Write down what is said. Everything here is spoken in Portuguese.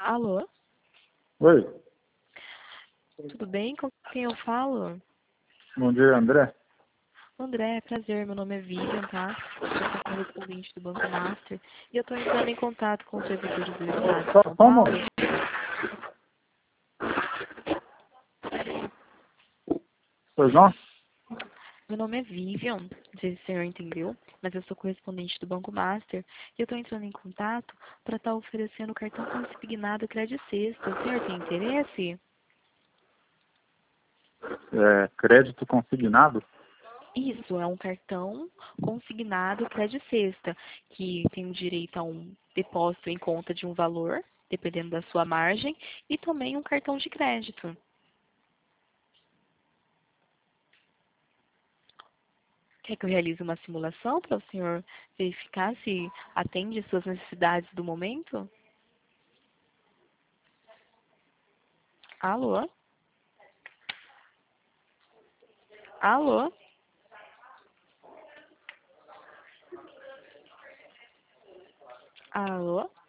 Alô? Oi, Tudo bem? Com quem eu falo? bom dia, André. André, prazer. Meu nome é Vivian, tá? Eu sou correspondente do Banco Master e eu tô entrando em contato com os servidores do Estado de São Só um Paulo. momento. Pois não? Meu nome é Vivian, não sei se o senhor entendeu, mas eu sou correspondente do Banco Master e eu tô entrando em contato para estar oferecendo o cartão consignado Credit Sexta. O senhor tem interesse? Crédito consignado? Isso, é um cartão consignado Credit Sexta, que tem o direito a um depósito em conta de um valor, dependendo da sua margem, e também um cartão de crédito. Quer que eu realize uma simulação para o senhor verificar se atende suas necessidades do momento? Alô? Alô? Alô?